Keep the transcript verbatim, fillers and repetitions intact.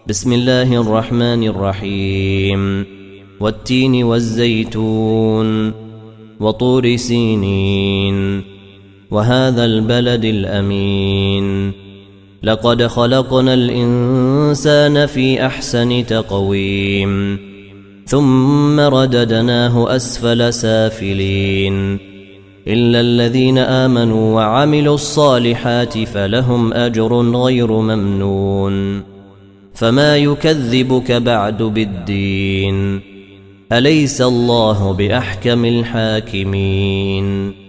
بسم الله الرحمن الرحيم والتين والزيتون وطور سينين وهذا البلد الأمين لقد خلقنا الإنسان في أحسن تقويم ثم رددناه أسفل سافلين إلا الذين آمنوا وعملوا الصالحات فلهم أجر غير ممنون فما يكذبك بعد بالدين أليس الله بأحكم الحاكمين